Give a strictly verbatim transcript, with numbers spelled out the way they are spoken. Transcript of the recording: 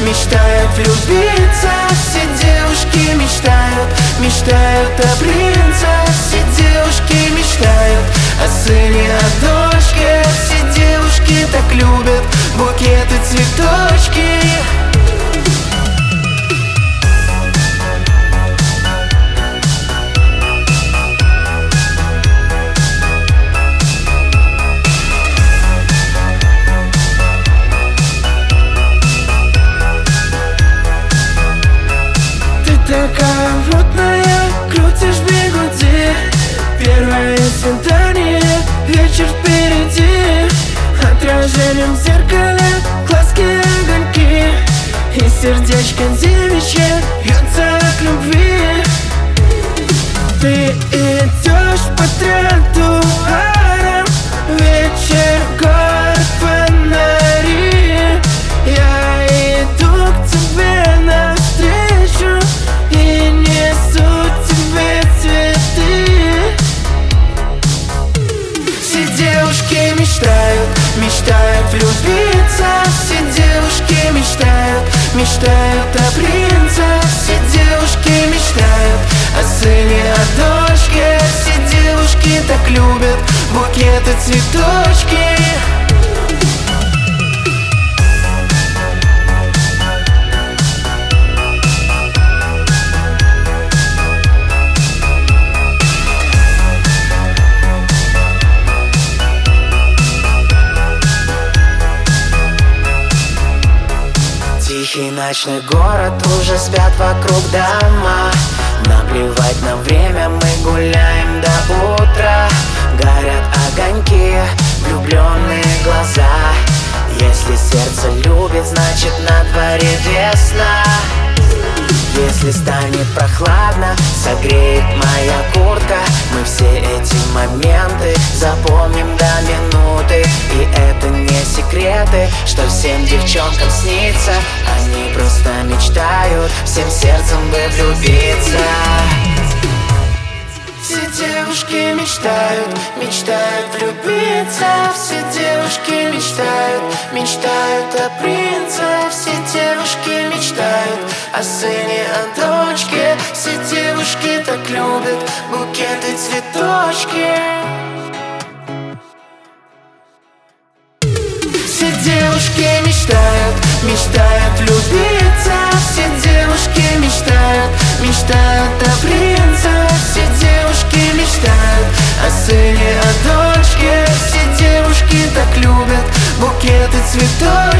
мечтают влюбиться. Все девушки мечтают, мечтают о принце. Все девушки мечтают о сыне, о дочке. Все девушки так любят букеты, цветочки. Такая мутная, крутишь бигуди. Первое свидание, вечер впереди. Отражением в зеркале глазки, огоньки. И сердечко девичье бьется к любви. Ты идешь по тротуарам, вечер, город, фонари. Я иду к тебе навстречу и несу тебе цветы. Все девушки мечтают, мечтают влюбиться. Все девушки мечтают, мечтают о принце. Все девушки мечтают о сыне, о дочке. Все девушки так любят букеты, цветочки. Тихий ночной город, уже спят вокруг дома. Наплевать на время, мы гуляем до утра. Горят огоньки, влюбленные глаза. Если сердце любит, значит на дворе весна. Если станет прохладно, согреет моя куртка. Мы все эти моменты запомним до минуты. И это не секреты, что всем девчонкам снится. Они просто мечтают всем сердцем бы влюбиться. Все девушки мечтают, мечтают влюбиться. Все девушки мечтают, мечтают о принце. Все девушки мечтают о сыне, о дочке. Все девушки так любят букеты, цветочки. Все девушки мечтают, мечтают влюбиться. Все девушки мечтают, мечтают о принце. Все девушки мечтают о сыне, о дочке. Все девушки так любят букеты, цветочки.